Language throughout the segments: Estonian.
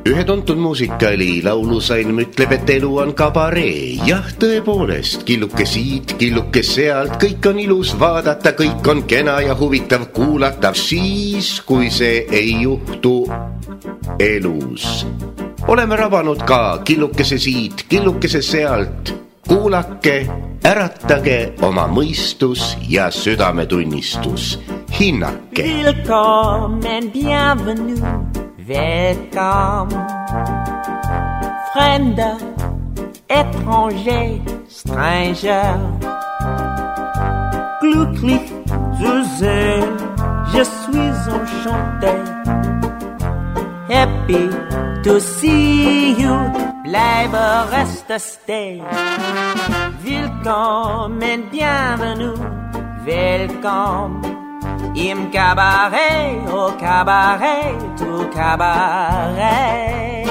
Ühe tuntud muusikali laulusalm ütleb, et elu on kabaree. Jah, tõepoolest, killuke siit, killuke sealt, kõik on ilus vaadata, kõik on kena ja huvitav kuulata. Siis, kui see ei juhtu elus. Oleme rabanud ka killukese siit, killukese sealt. Kuulake, äratage oma mõistus ja südametunnistus. Hinnake. Willkommen, bienvenue, welcome. Fremder, étranger, stranger. Glücklich zu sehen, je suis enchanté. Happy to see you, bleibe, reste, stay. Willkommen, bienvenue, welcome. Im Cabaret, au Cabaret, tout Cabaret.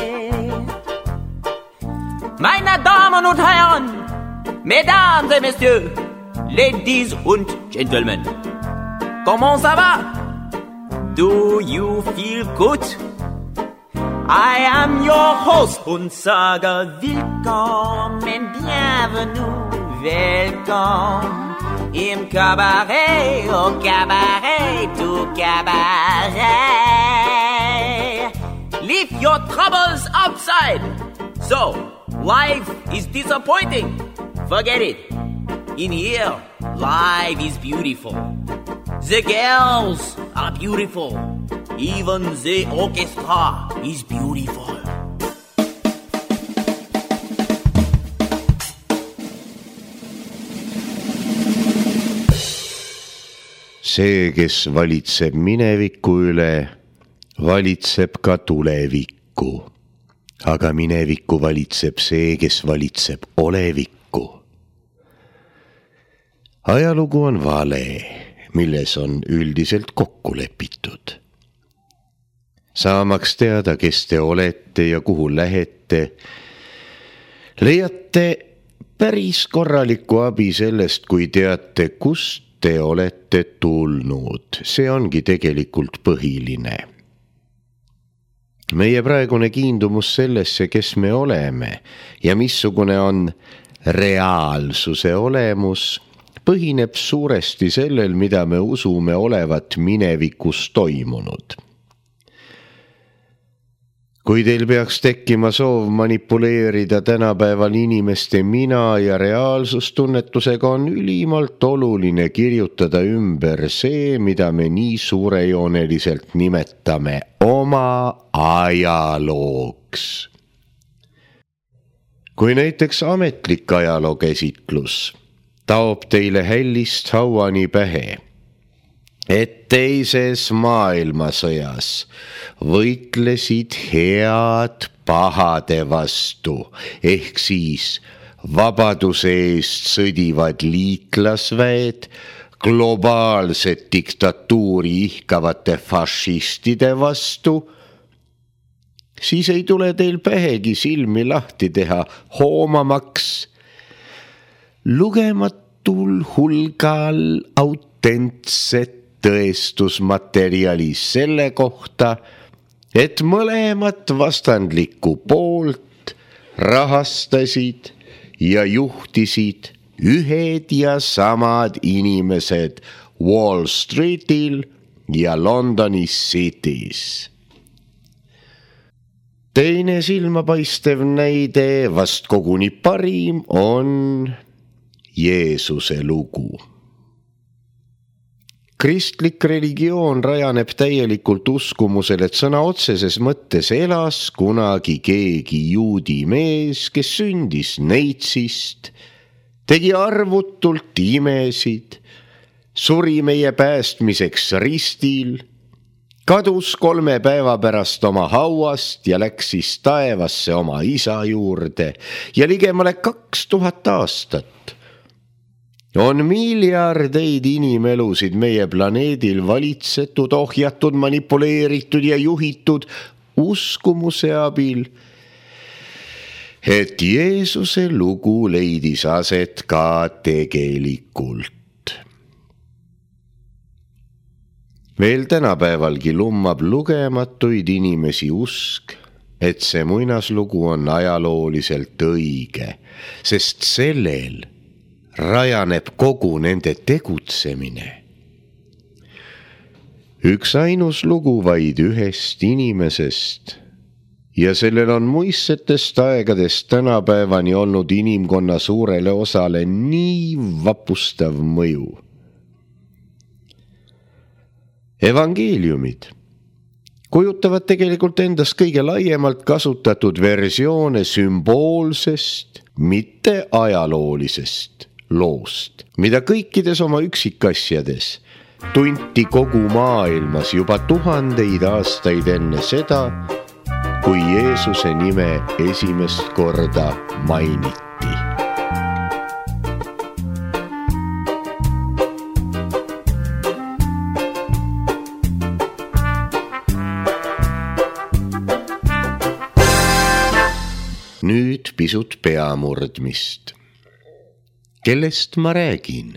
Meine Damen und Herren, Mesdames et Messieurs, Ladies und Gentlemen, comment ça va? Do you feel good? I am your host und sage willkommen, bienvenue, welcome. Im Cabaret, au Cabaret, tout Cabaret. Leave your troubles outside. So, life is disappointing. Forget it. In here, life is beautiful. The girls are beautiful. Even the orchestra is beautiful. See, kes valitseb mineviku üle, valitseb ka tulevikku. Aga minevikku valitseb see, kes valitseb olevikku. Ajalugu on vale, milles on üldiselt kokku lepitud. Saamaks teada, kes te olete ja kuhu lähete, leiate päris korralikku abi sellest, kui teate, kust te olete tulnud. See ongi tegelikult põhiline. Meie praegune kiindumus sellesse, kes me oleme ja missugune on reaalsuse olemus, põhineb suuresti sellel, mida me usume olevat minevikus toimunud. Kui teil peaks tekkima soov manipuleerida tänapäeval inimeste mina ja reaalsustunnetusega, on ülimalt oluline kirjutada ümber see, mida me nii suurejooneliselt nimetame oma ajalooks. Kui näiteks ametlik ajalookäsitlus taob teile hällist hauani pähe, et teises maailmasõjas võitlesid head pahade vastu, ehk siis vabaduse eest sõdivad liitlasväed globaalset diktatuuri ihkavate fašistide vastu, siis ei tule teil pähegi silmi lahti teha hoomamaks lugematul hulgal autentset tõestusmaterjali selle kohta, et mõlemat vastandlikku poolt rahastasid ja juhtisid ühed ja samad inimesed Wall Streetil ja Londoni City's. Teine silmapaistev näide, vast koguni parim, on Jeesuse lugu. Kristlik religioon rajaneb täielikult uskumusel, et sõna otseses mõttes elas kunagi keegi juudi mees, kes sündis neitsist, tegi arvutult imesid, suri meie päästmiseks ristil, kadus 3 päeva pärast oma hauast ja läks siis taevasse oma isa juurde ja ligemale 2000 aastat. On miljardeid inimelusid meie planeedil valitsetud, ohjatud, manipuleeritud ja juhitud uskumuse abil, et Jeesuse lugu leidis aset ka tegelikult. Veel tänapäevalgi lummab lugematuid inimesi usk, et see muinaslugu on ajalooliselt õige, sest sellel rajaneb kogu nende tegutsemine. Üks ainus lugu vaid ühest inimesest ja sellel on muistsetest aegadest tänapäevani olnud inimkonna suurele osale nii vapustav mõju. Evangeeliumid kujutavad tegelikult endast kõige laiemalt kasutatud versioone sümboolsest, mitte ajaloolisest loost, mida kõikides oma üksikasjades tunti kogu maailmas juba tuhandeid aastaid enne seda, kui Jeesuse nime esimest korda mainiti. Nüüd pisut peamurdmist. Kellest ma räägin?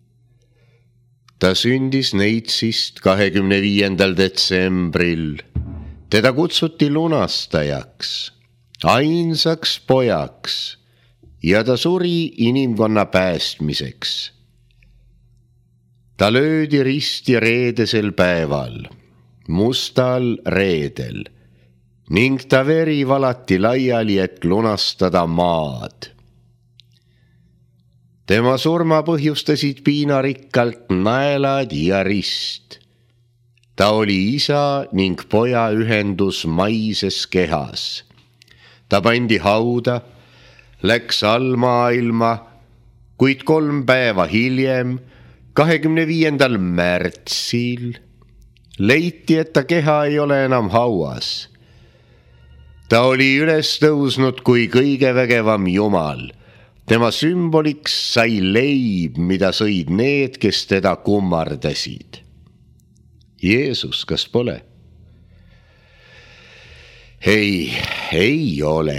Ta sündis Neitsist 25. detsembril. Teda kutsuti lunastajaks, ainsaks pojaks ja ta suri inimkonna päästmiseks. Ta löödi risti reedesel päeval, mustal reedel, ning ta veri valati laiali, et lunastada maad. Tema surma põhjustasid piinarikkalt naelad ja rist. Ta oli isa ning poja ühendus maises kehas. Ta pandi hauda, läks allmaailma, kuid 3 päeva hiljem, 25. märtsil, leiti, et ta keha ei ole enam hauas. Ta oli üles tõusnud kui kõige vägevam Jumal. Tema sümboliks sai leib, mida sõid need, kes teda kummardasid. Jeesus, kas pole? Ei ole.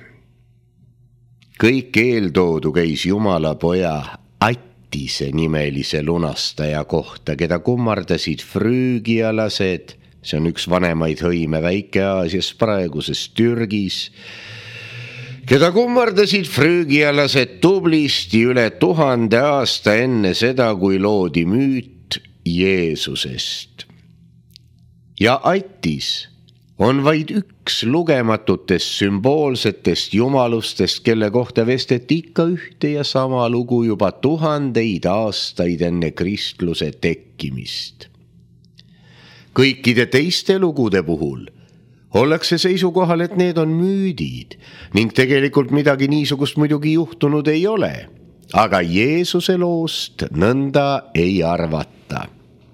Kõik eeltoodu käis Jumala poja Attise nimelise lunastaja kohta, keda kummardasid früügialased, see on üks vanemaid hõime Väike-Aasias praeguses Türgis, keda kummardasid früügialased tublisti üle 1000 aasta enne seda, kui loodi müüt Jeesusest. Ja Attis on vaid üks lugematutest sümboolsetest jumalustest, kelle kohta vesteti ikka ühte ja sama lugu juba 1000 aastaid enne kristluse tekkimist. Kõikide teiste lugude puhul ollakse seisukohal, et need on müüdid ning tegelikult midagi niisugust muidugi juhtunud ei ole, aga Jeesuse loost nõnda ei arvata.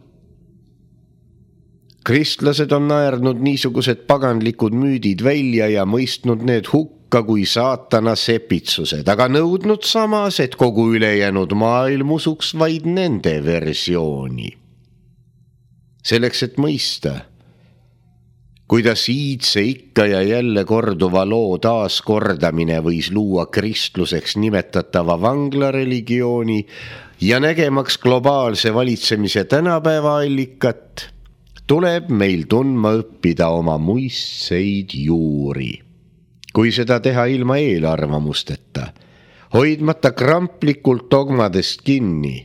Kristlased on naernud niisugused paganlikud müüdid välja ja mõistnud need hukka kui saatana sepitsused, aga nõudnud samas, et kogu ülejäänud maailm usuks vaid nende versiooni. Selleks, et mõista, kuidas iidse ikka ja jälle korduva loo taaskordamine võis luua kristluseks nimetatava vanglareligiooni ja nägemaks globaalse valitsemise tänapäeva allikat, tuleb meil tundma õppida oma muistseid juuri. Kui seda teha ilma eelarvamusteta, hoidmata kramplikult dogmadest kinni,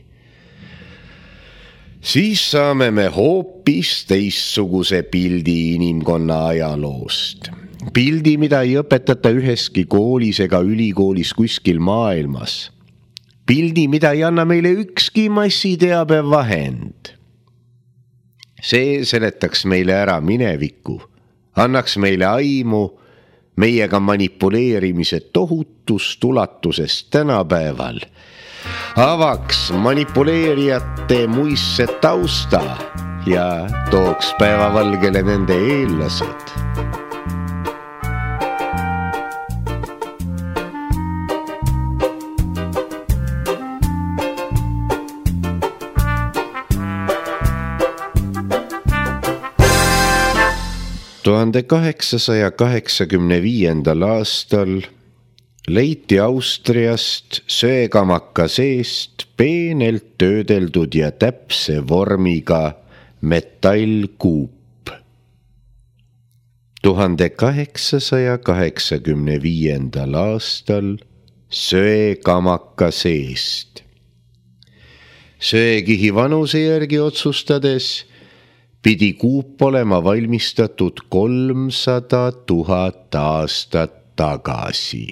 siis saame me hoopis teistsuguse pildi inimkonna ajaloost. Pildi, mida ei õpetata üheski koolis ega ülikoolis kuskil maailmas. Pildi, mida ei anna meile ükski massiteabevahend. See seletaks meile ära mineviku, annaks meile aimu meiega manipuleerimise tohutust ulatusest tänapäeval, avaks manipuleerijate muistse tausta ja tooks päevavalgele nende eellased. Tuhande 885. aastal leiti Austriast söekamaka seest peenelt töödeldud ja täpse vormiga metallkuup. 1885. aastal söekamaka seest. Söekihi vanuse järgi otsustades pidi kuup olema valmistatud 300 000 aastat tagasi.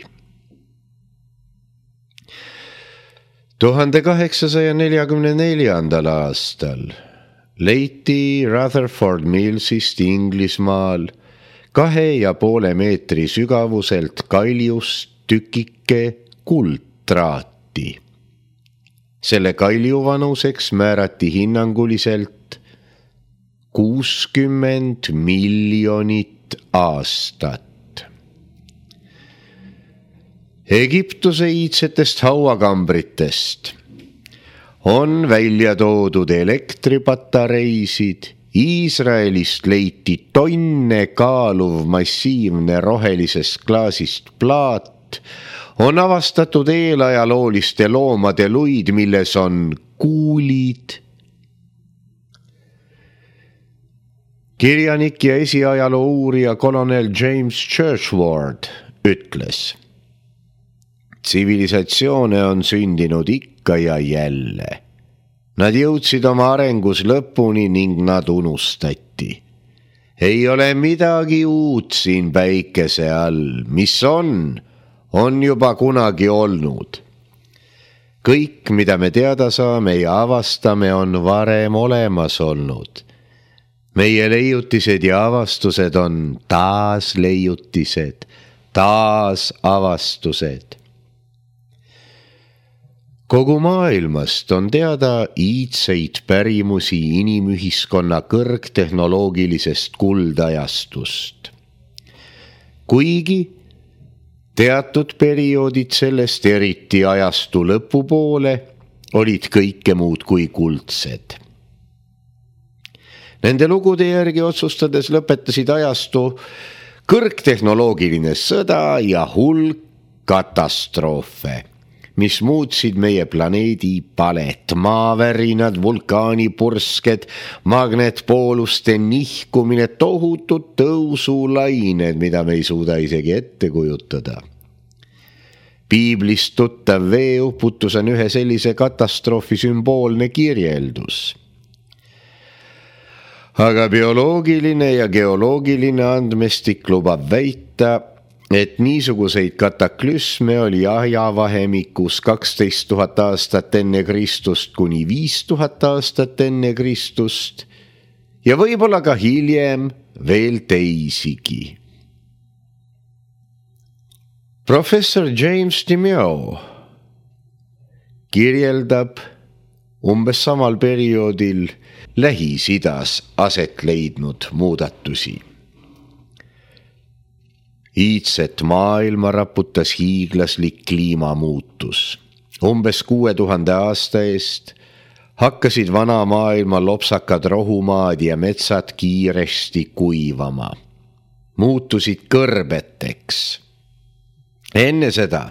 1844. aastal leiti Rutherford Millsist Inglismaal 2,5 meetri sügavuselt kaljust tükike kuldtraati. Selle kalju vanuseks määrati hinnanguliselt 60 miljonit aastat. Egiptuse iidsetest hauakambritest on välja toodud elektripatareisid, Iisraelist leiti tonne kaaluv massiivne rohelisest klaasist plaat, on avastatud eelajalooliste loomade luid, milles on kuulid. Kirjanik ja esiajaloo uurija kolonel James Churchward ütles: tsivilisatsioone on sündinud ikka ja jälle. Nad jõudsid oma arengus lõpuni ning nad unustati. Ei ole midagi uut siin päikese all, mis on juba kunagi olnud. Kõik, mida me teada saame ja avastame, on varem olemas olnud. Meie leiutised ja avastused on taasleiutised, taasavastused. Kogu maailmast on teada iidseid pärimusi inimühiskonna kõrgtehnoloogilisest kuldajastust. Kuigi teatud perioodid sellest, eriti ajastu lõpupoole, olid kõike muud kui kuldsed. Nende lugude järgi otsustades lõpetasid ajastu kõrgtehnoloogiline sõda ja hulk katastroofe, mis muutsid meie planeedi palet, maavärinad, vulkaanipursked, magnetpooluste nihkumine, tohutud tõusulained, mida me ei suuda isegi ette kujutada. Piiblist tuttav veeuputus on ühe sellise katastroofi sümboolne kirjeldus. Aga bioloogiline ja geoloogiline andmestik lubab väita, et niisuguseid kataklüsme oli ajavahemikus 12 000 aastat enne Kristust kuni 5000 aastat enne Kristust ja võib-olla ka hiljem veel teisigi. Professor James DeMeo kirjeldab umbes samal perioodil Lähis-Idas aset leidnud muudatusi. Iidset maailma raputas hiiglaslik kliimamuutus. Umbes 6000 aasta eest hakkasid vana maailma lopsakad rohumaad ja metsad kiiresti kuivama. Muutusid kõrbeteks. Enne seda,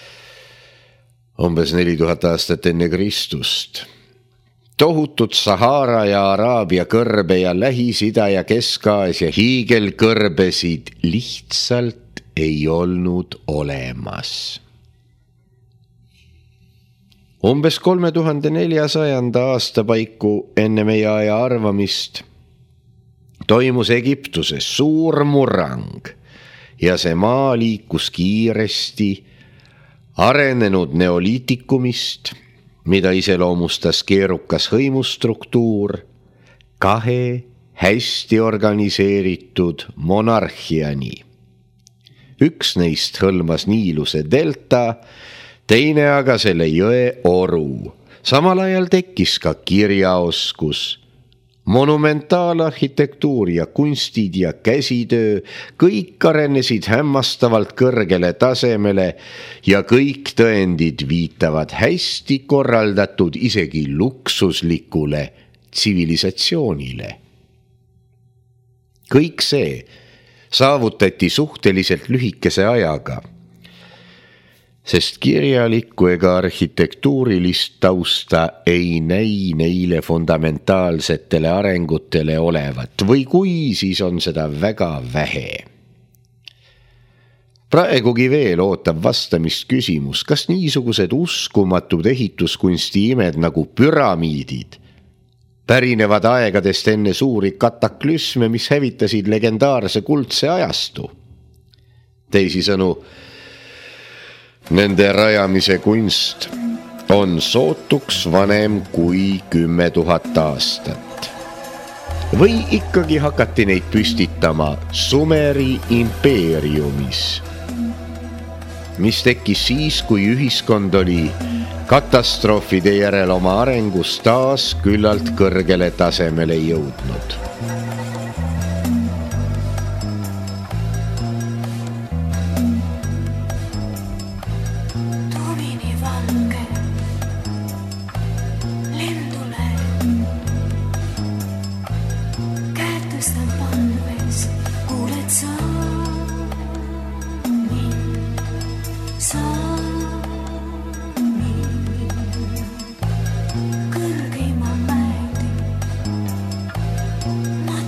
umbes 4000 aastat enne Kristust, tohutud Sahara ja Araabia kõrbe ja Lähis-Ida ja Kesk-Aasia hiigelkõrbesid lihtsalt ei olnud olemas. Umbes 3400 aasta paiku enne meie aja arvamist toimus Egiptuses suur murrang ja see maa liikus kiiresti arenenud neoliitikumist, mida iseloomustas keerukas hõimustruktuur, 2 hästi organiseeritud monarhiani. Üks neist hõlmas Niiluse delta, teine aga selle jõe oru. Samal ajal tekkis ka kirjaoskus, monumentaalarhitektuur ja kunstid ja käsitöö, kõik arenesid hämmastavalt kõrgele tasemele ja kõik tõendid viitavad hästi korraldatud isegi luksuslikule tsivilisatsioonile. Kõik see saavutati suhteliselt lühikese ajaga. sest kirjalikku ega arhitektuurilist tausta ei näi neile fundamentaalsetele arengutele olevat või kui, siis on seda väga vähe. Praegugi veel ootab vastamist küsimus, kas niisugused uskumatud ehituskunsti imed nagu püramiidid pärinevad aegadest enne suuri kataklüsme, mis hävitasid legendaarse kuldse ajastu. Teisisõnu, nende rajamise kunst on sootuks vanem kui 10 000 aastat. Või ikkagi hakati neid püstitama Sumeri impeeriumis, mis tekkis siis, kui ühiskond oli katastroofide järel oma arengus taas küllalt kõrgele tasemele jõudnud. Not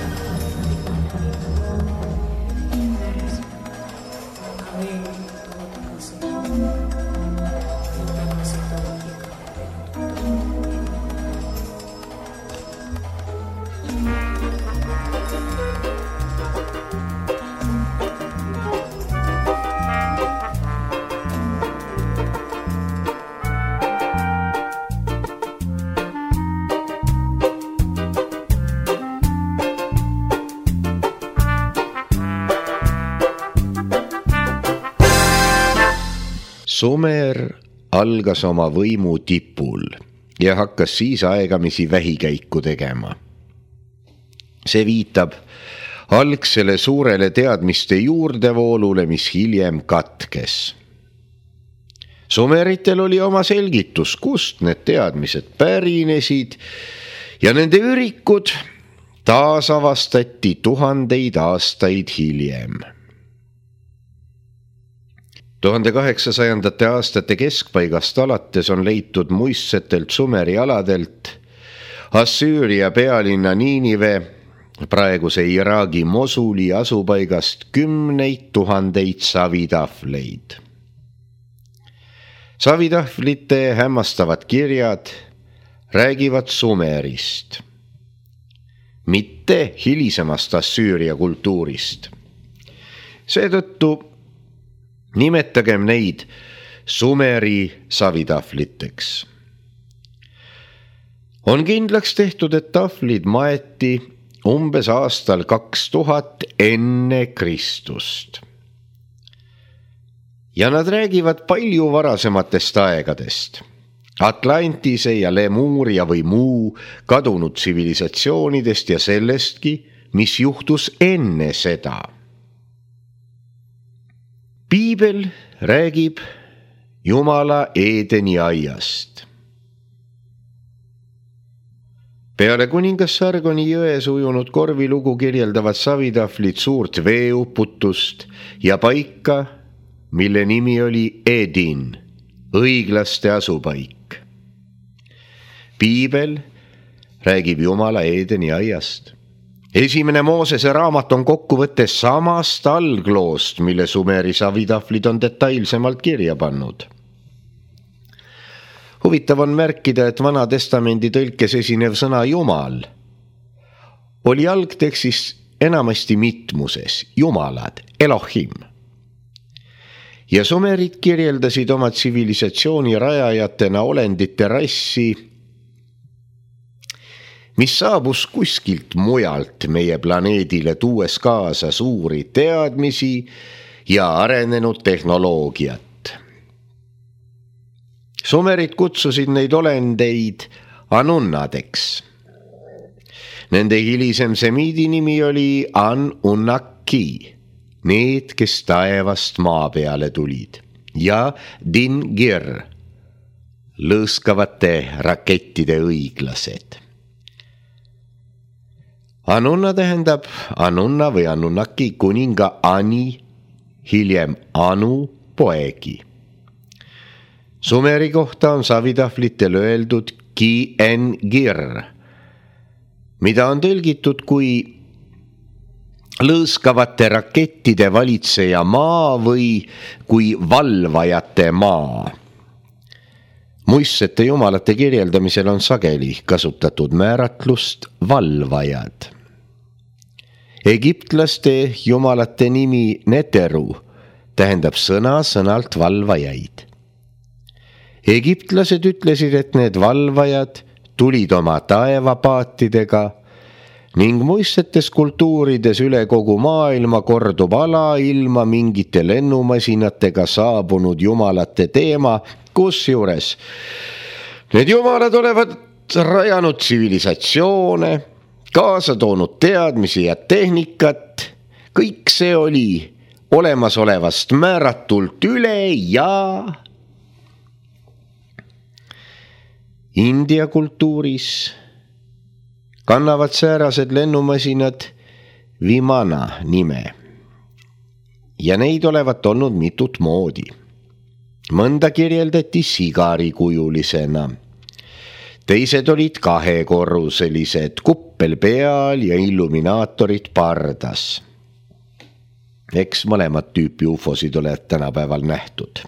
Sumer algas oma võimu tipul ja hakkas siis aegamisi vähikäiku tegema. See viitab algsele suurele teadmiste juurdevoolule, mis hiljem katkes. Sumeritel oli oma selgitus, kust need teadmised pärinesid ja nende ürikud taasavastati 1000 aastaid hiljem. 1800. aastate keskpaigast alates on leitud muistsetelt Sumeri aladelt Assüüria pealinna Niinive, praeguse Iraagi Mosuli asupaigast 10 000 savitahvleid. Savitahvlite hämmastavad kirjad räägivad Sumerist, mitte hilisemast Assüüria kultuurist. Seetõttu nimetagem neid Sumeri savitahvliteks. On kindlaks tehtud, et tahvlid maeti umbes aastal 2000 enne Kristust. Ja nad räägivad palju varasematest aegadest. Atlantise ja Lemuuria või muu kadunud tsivilisatsioonidest ja sellestki, mis juhtus enne seda. Piibel räägib Jumala Eedeni aiast. Peale kuningas Sargoni jões ujunud korvilugu kirjeldavad savitahvlid suurt veeuputust ja paika, mille nimi oli Edin, õiglaste asupaik. Piibel räägib Jumala Eedeni aiast. Esimene Moosese raamat on kokkuvõte samast algloost, mille Sumeri savitahvlid on detailsemalt kirja pannud. Huvitav on märkida, et Vana Testamendi tõlkes esinev sõna Jumal oli algtekstis enamasti mitmuses, jumalad, Elohim. Ja Sumerid kirjeldasid oma tsivilisatsiooni rajajatena olendite rassi, mis saabus kuskilt mujalt meie planeedile, tuues kaasa suuri teadmisi ja arenenud tehnoloogiat. Sumerid kutsusid neid olendeid Anunnadeks. Nende hilisem semiidi nimi oli An-Unnaki, need, kes taevast maa peale tulid, ja Din-Gir, lõõskavate rakettide õiglased. Anunna tähendab Anunna või Anunnaki kuninga Ani, hiljem Anu poegi. Sumeri kohta on savitahvlitel öeldud Ki-en-Gir, mida on tõlgitud kui lõõskavate rakettide valitseja maa või kui valvajate maa. Muistsete jumalate kirjeldamisel on sageli kasutatud määratlust valvajad. Egiptlaste jumalate nimi Neteru tähendab sõna-sõnalt valvajaid. Egiptlased ütlesid, et need valvajad tulid oma taevapaatidega ning muistsetes kultuurides üle kogu maailma kordub alailma mingite lennumasinatega saabunud jumalate teema, kusjuures need jumalad olevat rajanud tsivilisatsioone, kaasa toonud teadmisi ja tehnikat, kõik see oli olemasolevast määratult üle ja India kultuuris kannavad säärased lennumasinad Vimana nime ja neid olevat olnud mitut moodi. Mõnda kirjeldati sigarikujulisena, teised olid 2-korruselised, kuppel peal ja illuminaatorid pardas. Eks mõlemat tüüpi ufosid oled tänapäeval nähtud.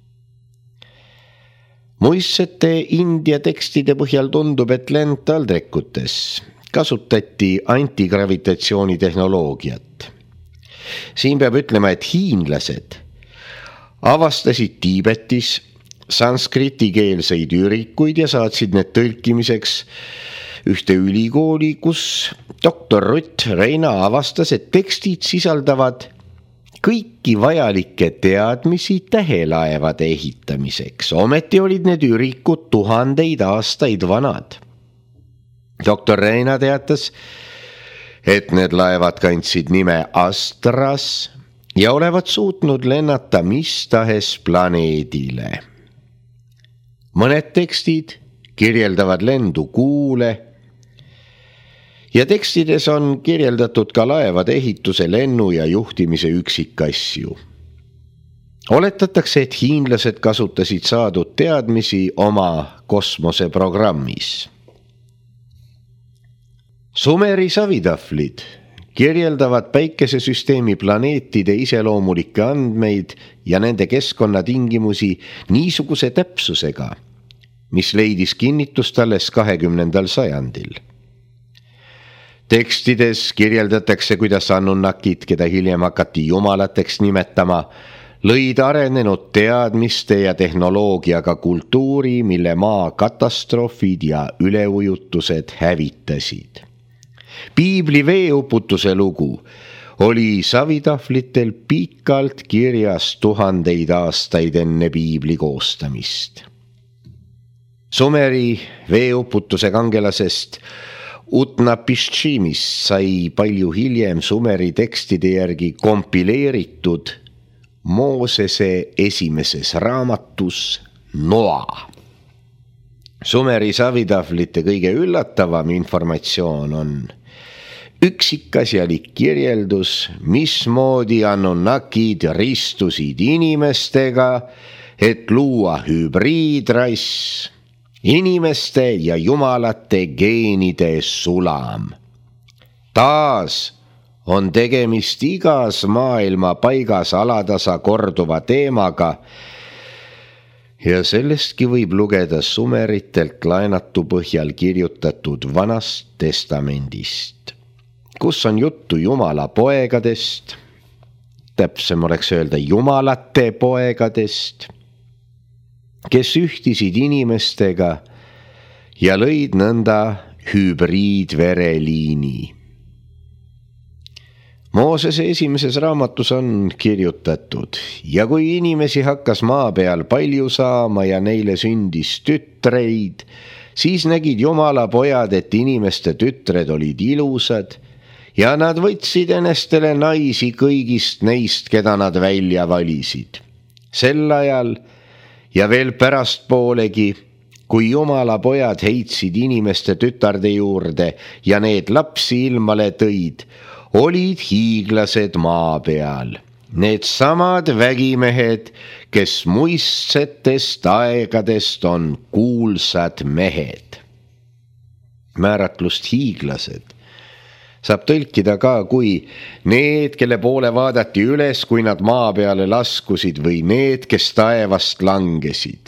Muistsete India tekstide põhjal tundub, et lendtaldrikutes kasutati antigravitatsiooni tehnoloogiat. Siin peab ütlema, et hiinlased avastasid Tiibetis sanskriti-keelseid ürikuid ja saatsid need tõlkimiseks ühte ülikooli, kus doktor Rutt Reina avastas, et tekstid sisaldavad kõiki vajalikke teadmisi tähelaevade ehitamiseks. Ometi olid need ürikud 1000 aastaid vanad. Doktor Reina teatas, et need laevad kandsid nime Astras ja olevat suutnud lennata mis tahes planeedile. Mõned tekstid kirjeldavad lendu Kuule ja tekstides on kirjeldatud ka laevade ehituse, lennu ja juhtimise üksikasju. Oletatakse, et hiinlased kasutasid saadud teadmisi oma kosmoseprogrammis. Sumeri savitahvlid kirjeldavad päikesesüsteemi planeetide iseloomulikke andmeid ja nende keskkonnatingimusi niisuguse täpsusega, mis leidis kinnitust alles 20. sajandil. Tekstides kirjeldatakse, kuidas Anunnakid, keda hiljem hakati jumalateks nimetama, lõid arenenud teadmiste ja tehnoloogiaga kultuuri, mille maa katastroofid ja üleujutused hävitasid. Piibli veeuputuse lugu oli savitahvlitel pikalt kirjas 1000 aastaid enne Piibli koostamist. Sumeri veeuputuse kangelasest Utnapishtimist sai palju hiljem Sumeri tekstide järgi kompileeritud Moosese esimeses raamatus Noa. Sumeri savitahvlite kõige üllatavam informatsioon on üksikasjalik kirjeldus, mismoodi Anunnakid ristusid inimestega, et luua hübriidrass, inimeste ja jumalate geenide sulam. Taas on tegemist igas maailma paigas alatasa korduva teemaga ja sellestki võib lugeda sumeritelt laenatu põhjal kirjutatud Vanast testamendist, kus on juttu Jumala poegadest, täpsem oleks öelda jumalate poegadest, kes ühtisid inimestega ja lõid nõnda hübriidvereliini. Moosese esimeses raamatus on kirjutatud, ja kui inimesi hakkas maa peal palju saama ja neile sündis tütreid, siis nägid Jumala pojad, et inimeste tütred olid ilusad ja nad võtsid enestele naisi kõigist neist, keda nad välja valisid. Sel ajal ja veel pärastpoolegi, kui Jumala pojad heitsid inimeste tütarde juurde ja need lapsi ilmale tõid, olid hiiglased maa peal. Need samad vägimehed, kes muistsetest aegadest on kuulsad mehed. Määratlust hiiglased saab tõlkida ka kui need, kelle poole vaadati üles, kui nad maa peale laskusid, või need, kes taevast langesid.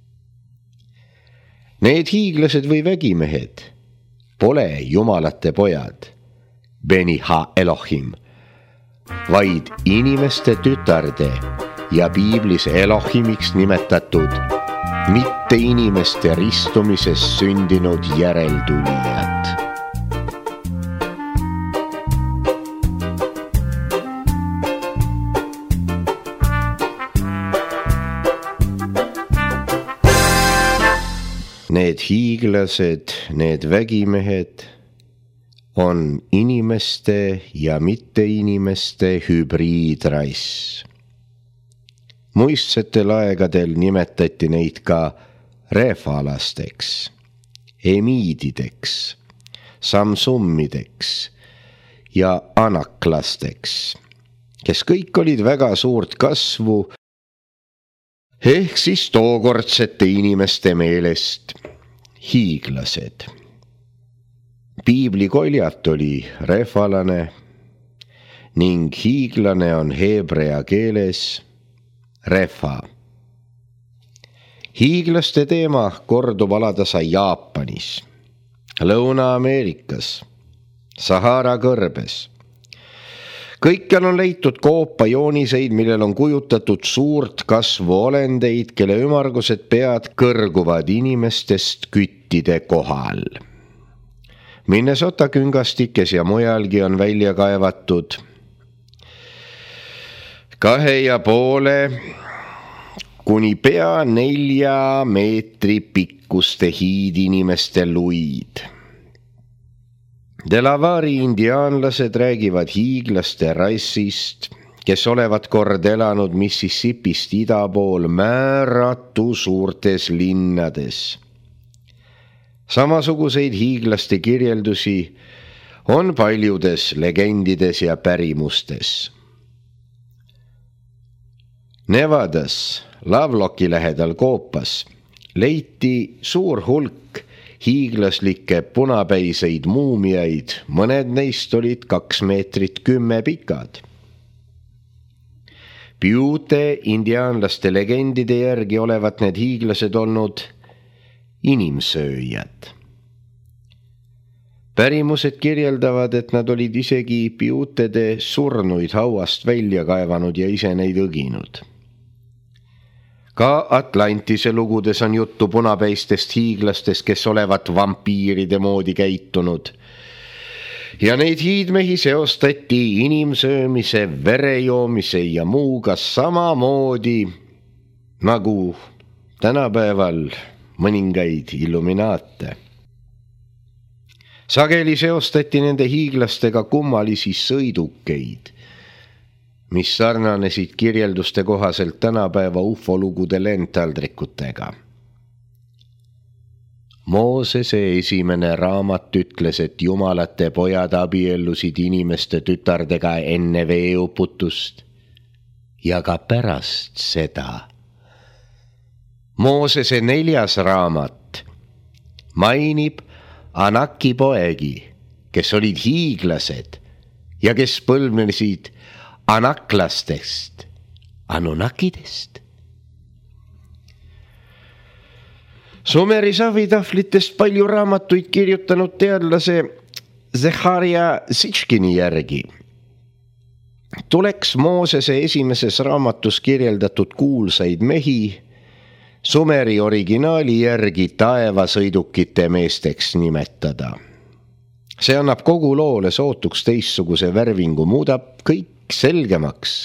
Need hiiglased või vägimehed pole jumalate pojad, Beni ha Elohim, vaid inimeste tütarde ja piiblis Elohimiks nimetatud mitte inimeste ristumises sündinud järeltulijad. Need hiiglased, need vägimehed on inimeste ja mitte inimeste hübriidrass. Muistsetel aegadel nimetati neid ka refalasteks, emiidideks, samsummideks ja anaklasteks, kes kõik olid väga suurt kasvu, ehk siis tookordsete inimeste meelest hiiglased. Piibli Goljat oli rehvalane ning hiiglane on heebrea keeles refa. Hiiglaste teema kordub alatasa Jaapanis, Lõuna-Ameerikas, Sahara kõrbes. Kõikjal on leitud koopajooniseid, millel on kujutatud suurt kasvu olendeid, kelle ümmargused pead kõrguvad inimestest küttide kohal. Minnesota küngastikes ja mujalgi on välja kaevatud 2,5 kuni pea 4 meetri pikkuste hiidinimeste luid. Delaware'i indiaanlased räägivad hiiglaste rassist, kes olevat kord elanud Mississippist ida pool määratu suurtes linnades. Samasuguseid hiiglaste kirjeldusi on paljudes legendides ja pärimustes. Nevadas, Lovelocki lähedal Koopas, leiti suur hulk hiiglaslikke punapäiseid muumiaid, mõned neist olid 2 meetrit 10 pikad. Paiute indiaanlaste legendide järgi olevat need hiiglased olnud inimsööjad. Pärimused kirjeldavad, et nad olid isegi paiutede surnuid hauast välja kaevanud ja ise neid õginud. Ka Atlantise lugudes on juttu punapäistest hiiglastest, kes olevat vampiiride moodi käitunud. Ja neid hiidmehi seostati inimsöömise, verejoomise ja muuga samamoodi nagu tänapäeval mõningaid illuminaate. Sageli seostati nende hiiglastega kummalisi sõidukeid, mis sarnanesid kirjelduste kohaselt tänapäeva ufolugude lendtaldrikutega. Moosese esimene raamat ütles, et jumalate pojad abiellusid inimeste tütardega enne veeuputust ja ka pärast seda. Moosese 4. raamat mainib Anaki poegi, kes olid hiiglased ja kes põlvnesid anaklastest, anunnakidest. Sumeri savitahvlitest palju raamatuid kirjutanud teadlase Zecharia Sitchkini järgi tuleks Moosese esimeses raamatus kirjeldatud kuulsaid mehi Sumeri originaali järgi taevasõidukite meesteks nimetada. See annab kogu loole sootuks teistsuguse värvingu, muudab kõik selgemaks.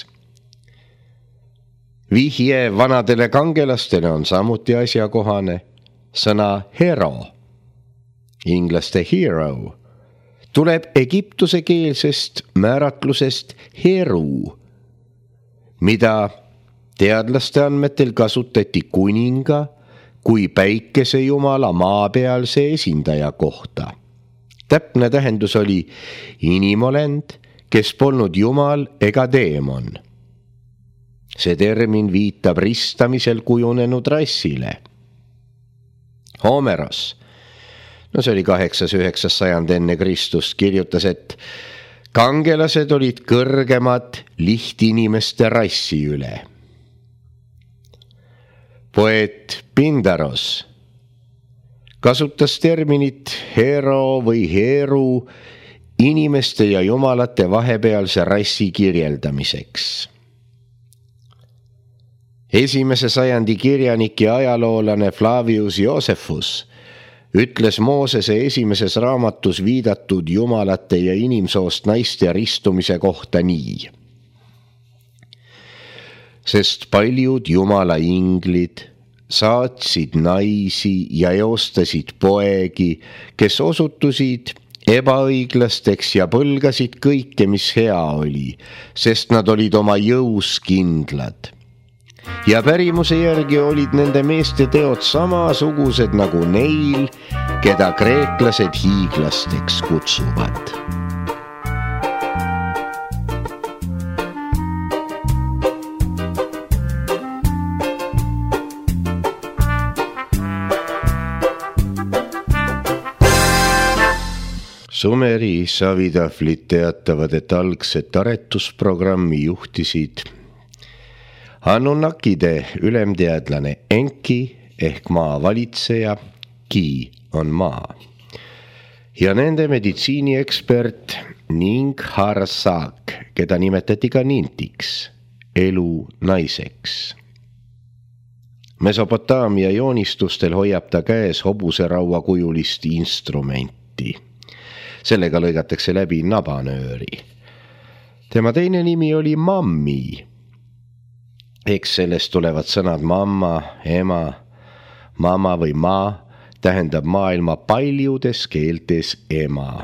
Vihje vanadele kangelastele on samuti asjakohane. Sõna hero, inglaste hero, tuleb Egiptuse keelsest määratlusest heru, mida teadlaste andmetel kasutati kuninga kui päikesejumala maapealse esindaja kohta. Täpne tähendus oli inimolend, kes polnud jumal ega teemon. See termin viitab ristamisel kujunenud rassile. Homeros, see oli 8.–9. sajand enne Kristust, kirjutas, et kangelased olid kõrgemad lihtinimeste rassi üle. Poeet Pindaros kasutas terminit hero või heru inimeste ja jumalate vahepealse rassi kirjeldamiseks. 1. sajandi kirjanik ja ajaloolane Flavius Josephus ütles Moosese esimeses raamatus viidatud jumalate ja inimsoost naiste ristumise kohta nii. Sest paljud jumala inglid saatsid naisi ja eostasid poegi, kes osutusid ebaõiglasteks ja põlgasid kõike, mis hea oli, sest nad olid oma jõus kindlad. Ja pärimuse järgi olid nende meeste teod samasugused nagu neil, keda kreeklased hiiglasteks kutsuvad. Sumeri savitahvlid teatavad, et algset aretusprogrammi juhtisid Anunnakide ülemteadlane Enki ehk maa valitseja, Ki on maa, ja nende meditsiiniekspert Ninghar-Saag, keda nimetati ka Nintiks, elu naiseks. Mesopotaamia joonistustel hoiab ta käes hobuseraua kujulist instrumenti. Sellega lõigatakse läbi nabanööri. Tema teine nimi oli Mammi. Eks sellest tulevad sõnad mamma, ema, mama või maa tähendab maailma paljudes keeltes ema.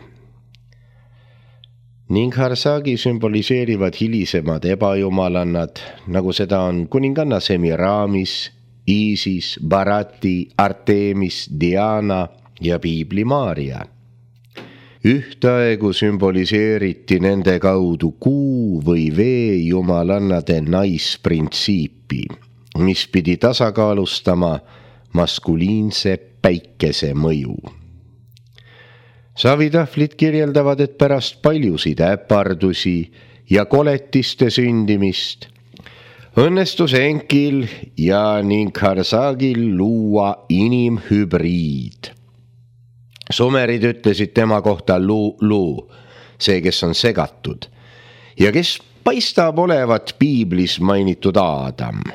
Ninghar-Saagi sümboliseerivad hilisemad ebajumalannad, nagu seda on kuninganna Semiramis, Iisis, Barati, Artemis, Diana ja piibli Maaria. Ühtaegu sümboliseeriti nende kaudu kuu või vee jumalannade naisprintsiipi, mis pidi tasakaalustama maskuliinse päikese mõju. Savitahvlid kirjeldavad, et pärast paljusid äpardusi ja koletiste sündimist õnnestus Enkil ja Ninghar-Saagil luua inimhübriid. Sumerid ütlesid tema kohta Lu, see, kes on segatud, ja kes paistab olevat piiblis mainitud Aadam.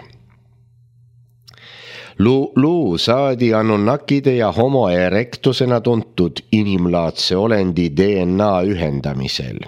Lu saadi Anunnakide ja Homo erectusena tuntud inimlaadse olendi DNA ühendamisel.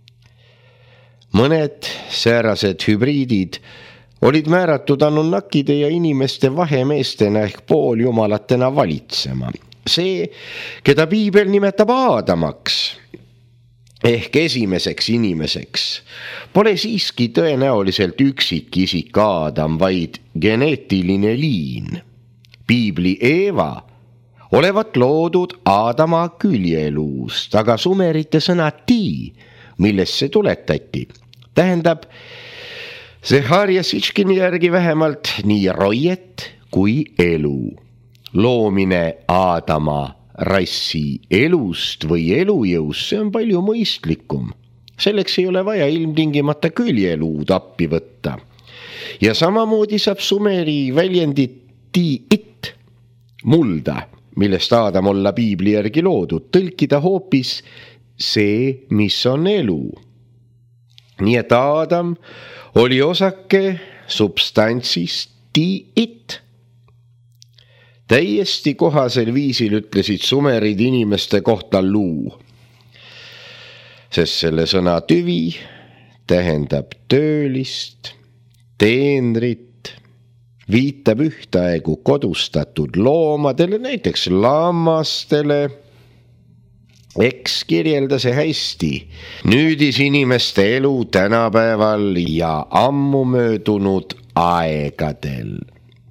Mõned säärased hübriidid olid määratud Anunnakide ja inimeste vahemeestena ehk pooljumalatena valitsema. See, keda piibel nimetab Aadamaks ehk esimeseks inimeseks, pole siiski tõenäoliselt üksikisik Aadam, vaid geneetiline liin. Piibli Eeva olevat loodud Aadama küljeluust, aga sumerite sõna ti, millest see tuletati, tähendab Zeharia Sitškini järgi vähemalt nii roiet kui elu. Loomine Aadama rassi elust või elujõust, see on palju mõistlikum. Selleks ei ole vaja ilmtingimata küljeluud appi võtta. Ja samamoodi saab sumeri väljendit ti-it, mulda, millest Aadam olla piibli järgi loodud, tõlkida hoopis see, mis on elu. Nii et Aadam oli osake substantsist ti-it. Täiesti kohasel viisil ütlesid sumerid inimeste kohta Lu, sest selle sõna tüvi tähendab töölist, teenrit, viitab ühtaegu kodustatud loomadele, näiteks lammastele. Eks kirjelda see hästi nüüdis inimeste elu tänapäeval ja ammu möödunud aegadel.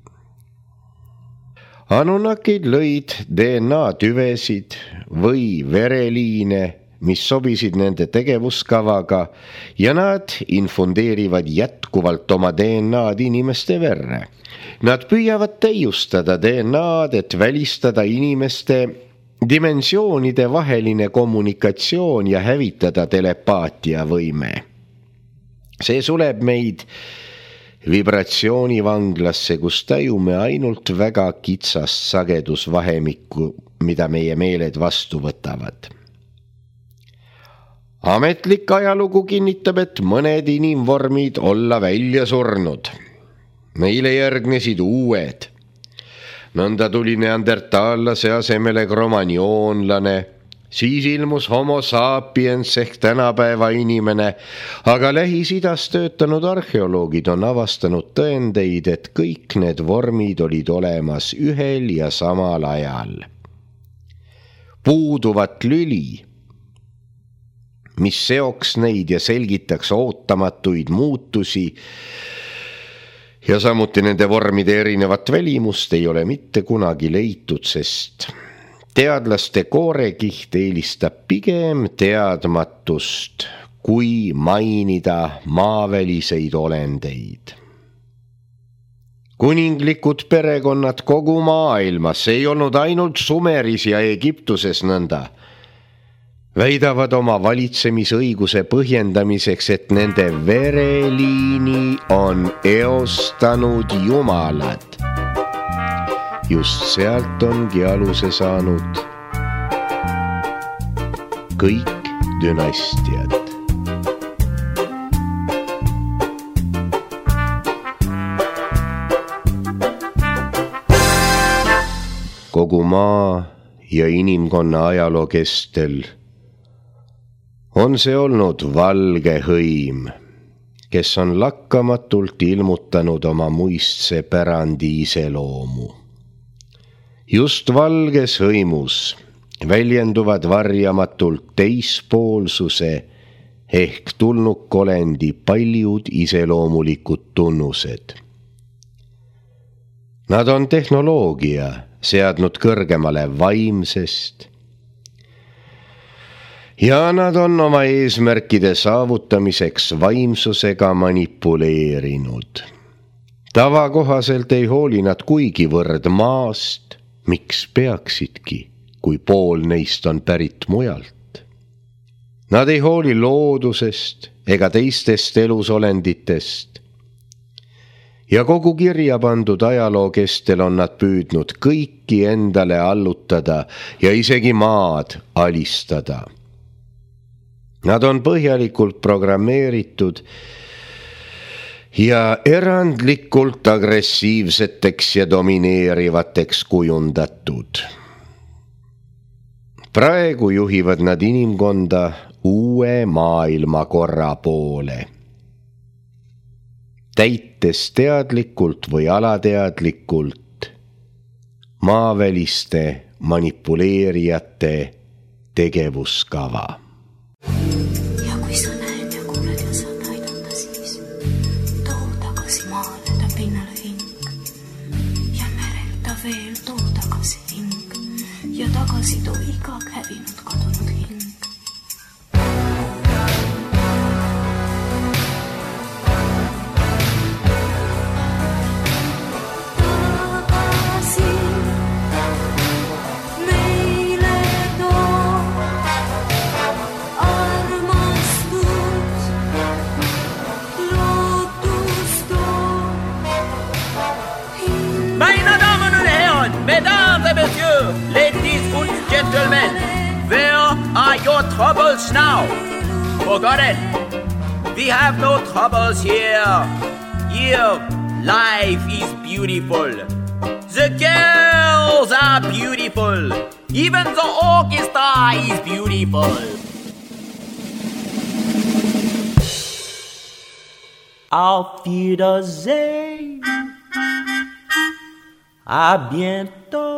Anunnakid lõid DNA-tüvesid või vereliine, mis sobisid nende tegevuskavaga, ja nad infundeerivad jätkuvalt oma DNA-d inimeste verre. Nad püüavad täiustada DNA-d, et välistada inimeste dimensioonide vaheline kommunikatsioon ja hävitada telepaatiavõime. See suleb meid vibratsioonivanglasse, kus tajume ainult väga kitsast sagedusvahemikku, mida meie meeled vastu võtavad. Ametlik ajalugu kinnitab, et mõned inimvormid olla välja surnud. Neile järgnesid uued. Nõnda tuli neandertaallase asemele kromagnoonlane, siis ilmus homo sapiens ehk tänapäeva inimene, aga Lähis-Idas töötanud arheoloogid on avastanud tõendeid, et kõik need vormid olid olemas ühel ja samal ajal. Puuduvat lüli, mis seoks neid ja selgitaks ootamatuid muutusi ja samuti nende vormide erinevat välimust, ei ole mitte kunagi leitud, sest teadlaste koorekiht eelistab pigem teadmatust, kui mainida maaväliseid olendeid. Kuninglikud perekonnad kogu maailmas, ei olnud ainult Sumeris ja Egiptuses nõnda. väidavad oma valitsemisõiguse põhjendamiseks, et nende vereliini on eostanud jumalad. Just sealt ongi aluse saanud kõik dünastiad. Kogu maa ja inimkonna ajaloo kestel on see olnud valge hõim, kes on lakkamatult ilmutanud oma muistse pärandi iseloomu. Just valges hõimus väljenduvad varjamatult teispoolsuse ehk tulnukolendi paljud iseloomulikud tunnused. Nad on tehnoloogia seadnud kõrgemale vaimsest ja nad on oma eesmärkide saavutamiseks vaimsusega manipuleerinud. Tavakohaselt ei hooli nad kuigivõrd maast, miks peaksidki, kui pool neist on pärit mujalt. Nad ei hooli loodusest ega teistest elusolenditest. Ja kogu kirja pandud ajaloo kestel on nad püüdnud kõiki endale allutada ja isegi maad alistada. Nad on põhjalikult programmeeritud ja erandlikult agressiivseteks ja domineerivateks kujundatud. Praegu juhivad nad inimkonda uue maailmakorra poole. Täites teadlikult või alateadlikult maaväliste manipuleerijate tegevuskava. Ja kui sa näed ja kuuled ja saad aidata, siis too tagasi maale ta pinnale hing ja merel ta veel too tagasi hing ja tagasi too iga hävinud kadunud hing. Mesdames et messieurs, ladies and gentlemen, where are your troubles now? Forgotten. We have no troubles here. Here, life is beautiful. The girls are beautiful. Even the orchestra is beautiful. Auf Wiedersehen. À bientôt.